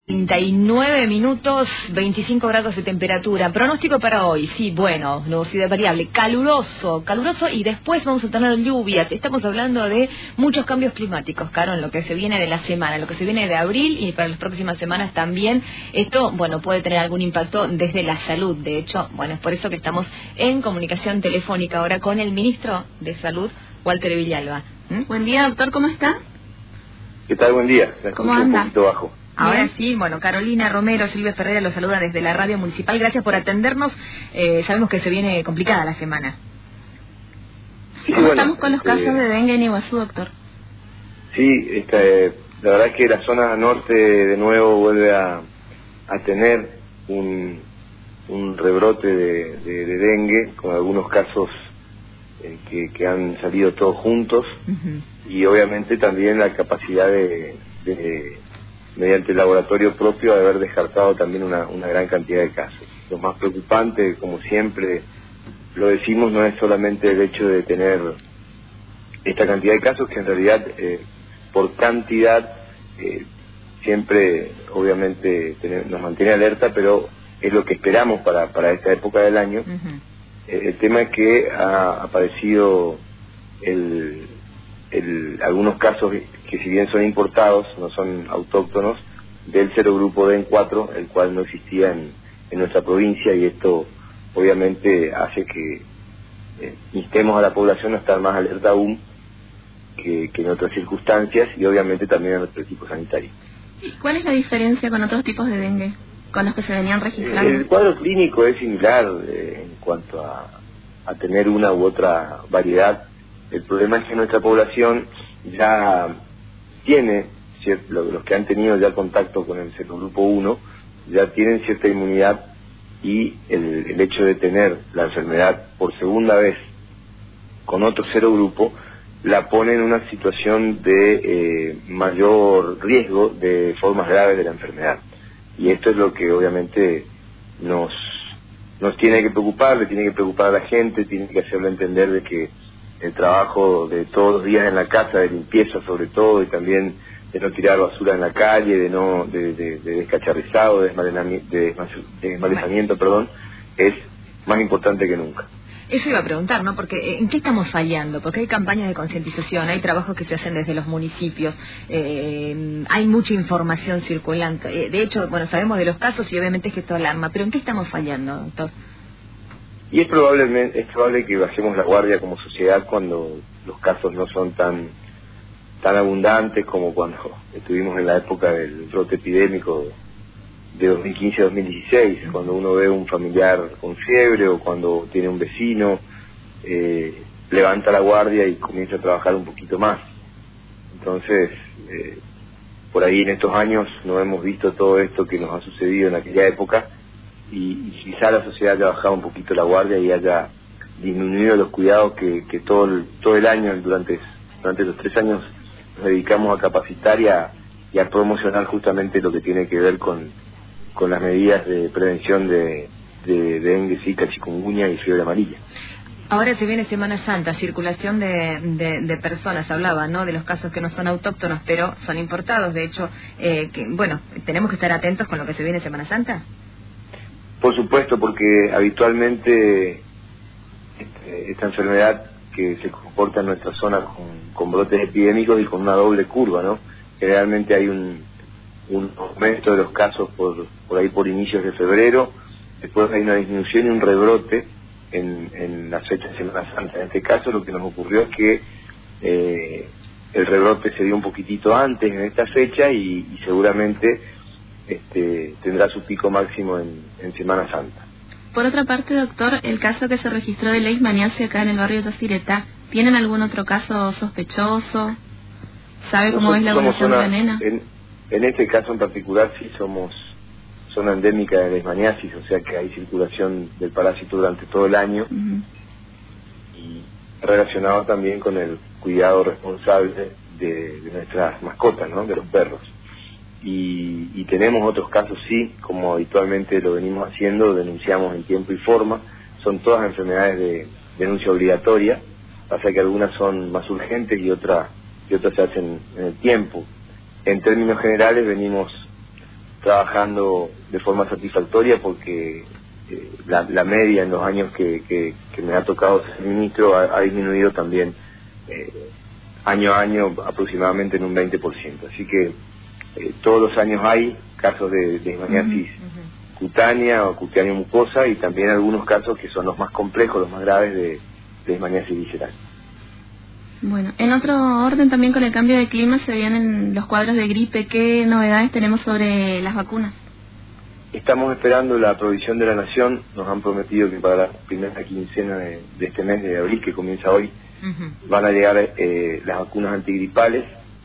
39 minutos, 25 grados de temperatura. Pronóstico para hoy, sí, bueno, nubosidad variable, caluroso y después vamos a tener lluvia. Estamos hablando de muchos cambios climáticos, Caro, en lo que se viene de la semana, lo que se viene de abril y para las próximas semanas también. Esto, bueno, puede tener algún impacto desde la salud. De hecho, bueno, es por eso que estamos en comunicación telefónica ahora con el ministro de Salud, Walter Villalba. Buen día, doctor, ¿cómo está? ¿Qué tal? Buen día. ¿Cómo anda? Un poquito bajo. Ahora sí, bueno, Carolina Romero, Silvia Ferreira los saluda desde la radio municipal. Gracias por atendernos. Sabemos que se viene complicada la semana. Sí, ¿Cómo estamos con los casos de dengue en Iguazú, doctor? Sí, la verdad es que la zona norte de nuevo vuelve a tener un rebrote de dengue, con algunos casos que han salido todos juntos, y obviamente también la capacidad de mediante el laboratorio propio, de haber descartado también una gran cantidad de casos. Lo más preocupante, como siempre lo decimos, no es solamente el hecho de tener esta cantidad de casos, que en realidad por cantidad siempre obviamente nos mantiene alerta, pero es lo que esperamos para esta época del año. El tema es que ha aparecido algunos casos que, si bien son importados, no son autóctonos, del serogrupo DEN4, el cual no existía en nuestra provincia, y esto obviamente hace que instemos a la población a estar más alerta aún que en otras circunstancias, y obviamente también a nuestro equipo sanitario. ¿Y cuál es la diferencia con otros tipos de dengue, con los que se venían registrando? El cuadro clínico es similar en cuanto a tener una u otra variedad. El problema es que nuestra población ya tiene, los que han tenido ya contacto con el serogrupo 1, ya tienen cierta inmunidad, y el hecho de tener la enfermedad por segunda vez con otro serogrupo la pone en una situación de mayor riesgo de formas graves de la enfermedad. Y esto es lo que obviamente nos tiene que preocupar, le tiene que preocupar a la gente, tiene que hacerle entender de que el trabajo de todos los días en la casa, de limpieza sobre todo, y también de no tirar basura en la calle, de descacharrizado, de desmalezamiento, es más importante que nunca. Eso iba a preguntar, ¿no? Porque ¿en qué estamos fallando? Porque hay campañas de concientización, hay trabajos que se hacen desde los municipios, hay mucha información circulante. De hecho, bueno, sabemos de los casos y obviamente es que esto alarma, pero ¿en qué estamos fallando, doctor? Y es probable que bajemos la guardia como sociedad cuando los casos no son tan abundantes como cuando estuvimos en la época del brote epidémico de 2015-2016, cuando uno ve un familiar con fiebre o cuando tiene un vecino, levanta la guardia y comienza a trabajar un poquito más. Entonces, por ahí en estos años no hemos visto todo esto que nos ha sucedido en aquella época, y quizá la sociedad haya bajado un poquito la guardia y haya disminuido los cuidados que todo el año, durante los 3 años, nos dedicamos a capacitar y a promocionar justamente lo que tiene que ver con las medidas de prevención de dengue, zika, chikungunya y fiebre amarilla. Ahora se viene Semana Santa, circulación de personas, hablaba, ¿no?, de los casos que no son autóctonos, pero son importados. De hecho, tenemos que estar atentos con lo que se viene Semana Santa. Por supuesto, porque habitualmente esta enfermedad que se comporta en nuestra zona con brotes epidémicos y con una doble curva, ¿no? Generalmente hay un aumento de los casos por ahí por inicios de febrero, después hay una disminución y un rebrote en las fechas de Semana Santa. En este caso lo que nos ocurrió es que el rebrote se dio un poquitito antes en esta fecha, y seguramente tendrá su pico máximo en Semana Santa. Por otra parte, doctor, el caso que se registró de leishmaniasis acá en el barrio de Tociretá, ¿tienen algún otro caso sospechoso? ¿Sabe cómo es la evolución de la nena? En este caso en particular sí somos zona endémica de leishmaniasis, o sea que hay circulación del parásito durante todo el año, y relacionado también con el cuidado responsable de nuestras mascotas, ¿no?, de los perros. Y tenemos otros casos, sí, como habitualmente lo venimos haciendo, denunciamos en tiempo y forma. Son todas enfermedades de denuncia obligatoria, pasa que algunas son más urgentes y otras se hacen en el tiempo. En términos generales venimos trabajando de forma satisfactoria porque la media en los años que me ha tocado ser ministro ha disminuido también año a año aproximadamente en un 20%. Así que todos los años hay casos de leishmaniasis cutánea o cutánea mucosa, y también algunos casos que son los más complejos, los más graves de leishmaniasis visceral. Bueno, en otro orden, también con el cambio de clima se vienen los cuadros de gripe. ¿Qué novedades tenemos sobre las vacunas? Estamos esperando la provisión de la Nación. Nos han prometido que para la primera quincena de este mes de abril, que comienza hoy, van a llegar las vacunas antigripales.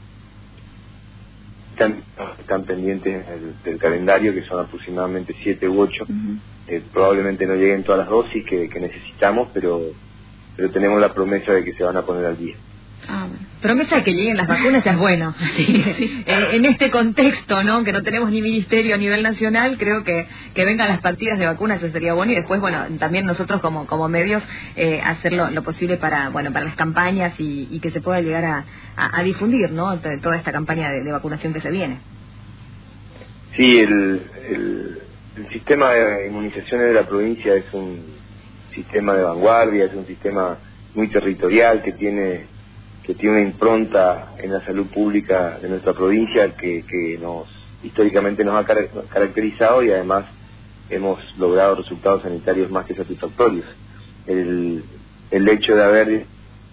Están pendientes del calendario, que son aproximadamente 7 u 8. Probablemente no lleguen todas las dosis que necesitamos, pero tenemos la promesa de que se van a poner al día. Bueno. Promesa de que lleguen las vacunas ya es bueno. En este contexto, ¿no?, que no tenemos ni ministerio a nivel nacional, creo que vengan las partidas de vacunas, eso sería bueno. Y después, bueno, también nosotros como medios hacer lo posible para las campañas y que se pueda llegar a difundir, ¿no?, toda esta campaña de vacunación que se viene. Sí, el sistema de inmunizaciones de la provincia es un sistema de vanguardia, es un sistema muy territorial que tiene una impronta en la salud pública de nuestra provincia que históricamente nos ha caracterizado, y además hemos logrado resultados sanitarios más que satisfactorios. El hecho de haber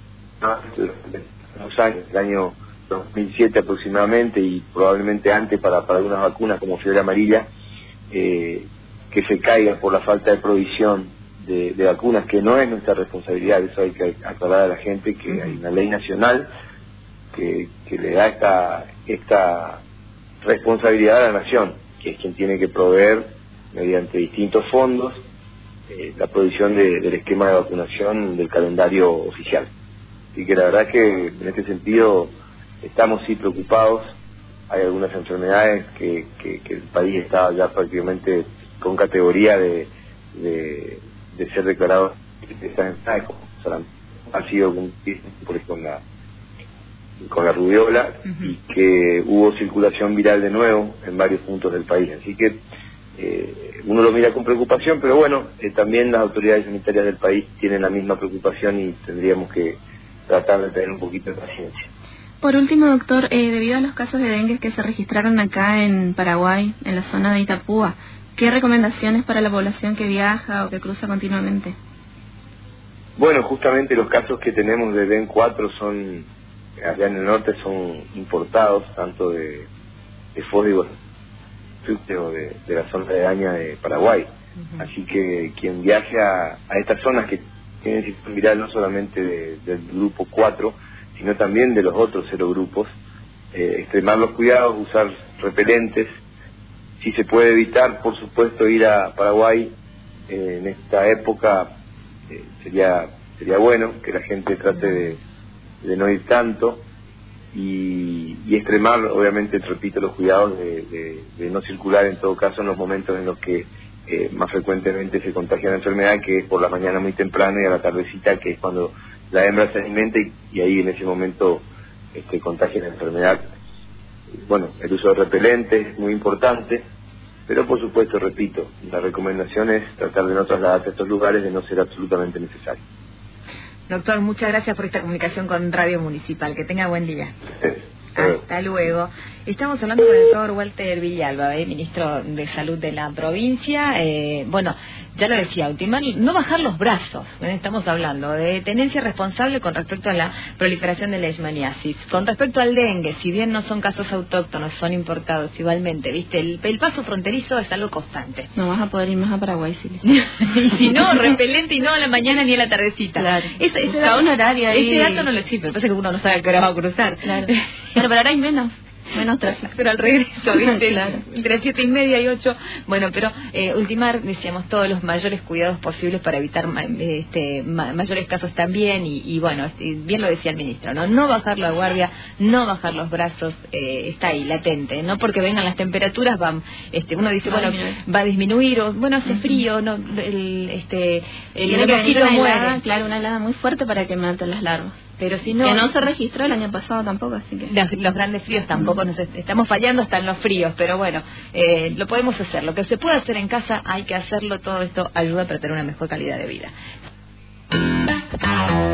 unos años, el año 2007 aproximadamente, y probablemente antes para algunas vacunas como fiebre amarilla, que se caiga por la falta de provisión de vacunas, que no es nuestra responsabilidad. Eso hay que aclarar a la gente, que hay una ley nacional que le da esta responsabilidad a la Nación, que es quien tiene que proveer mediante distintos fondos la provisión del esquema de vacunación del calendario oficial. Así que la verdad es que en este sentido estamos sí preocupados. Hay algunas enfermedades que el país está ya prácticamente con categoría de ser declarado de estas enfermedades, como ha sido con la rubiola, y que hubo circulación viral de nuevo en varios puntos del país. Así que uno lo mira con preocupación, pero bueno, también las autoridades sanitarias del país tienen la misma preocupación, y tendríamos que tratar de tener un poquito de paciencia. Por último, doctor, debido a los casos de dengue que se registraron acá en Paraguay, en la zona de Itapúa, ¿qué recomendaciones para la población que viaja o que cruza continuamente? Bueno, justamente los casos que tenemos de DEN 4 son, allá en el norte, son importados, tanto de Foz o de la zona de Daña de Paraguay. Así que quien viaje a estas zonas que tienen sistema viral no solamente del grupo 4, sino también de los otros 0 grupos, extremar los cuidados, usar repelentes. Si se puede evitar, por supuesto, ir a Paraguay en esta época, sería bueno que la gente trate de no ir tanto, y extremar, obviamente, repito, los cuidados de no circular en todo caso en los momentos en los que más frecuentemente se contagia la enfermedad, que es por la mañana muy temprano y a la tardecita, que es cuando la hembra se alimenta, y ahí en ese momento contagia la enfermedad. Bueno, el uso de repelentes es muy importante, pero por supuesto, repito, la recomendación es tratar de no trasladarse a estos lugares de no ser absolutamente necesario. Doctor, muchas gracias por esta comunicación con Radio Municipal. Que tenga buen día. Hasta luego. Estamos hablando con el doctor Walter Villalba, ministro de Salud de la provincia. Bueno, ya lo decía, ultimar, no bajar los brazos. Estamos hablando de tenencia responsable con respecto a la proliferación de leishmaniasis. Con respecto al dengue, si bien no son casos autóctonos, son importados igualmente, ¿viste? El paso fronterizo es algo constante. No vas a poder ir más a Paraguay, sí. Y si no, repelente, y no a la mañana ni a la tardecita. Ese dato, un horario ahí. Ese dato no lo existe, pero pasa que uno no sabe a qué hora va a cruzar. Claro. Pero ahora hay menos tráfico. Pero al regreso, ¿viste? Claro. Entre 7:30 y 8. Bueno, pero ultimar, decíamos, todos los mayores cuidados posibles para evitar mayores casos también. Y bueno, bien lo decía el ministro, no bajar la guardia, no bajar los brazos, está ahí, latente. No porque vengan las temperaturas, uno dice, va a disminuir, o bueno, hace frío, no el mosquito muere. Claro, una helada muy fuerte para que maten las larvas. Pero si no... Que no se registró el año pasado tampoco, así que... Los grandes fríos tampoco, nos estamos fallando hasta en los fríos, pero bueno, lo podemos hacer. Lo que se puede hacer en casa hay que hacerlo, todo esto ayuda para tener una mejor calidad de vida.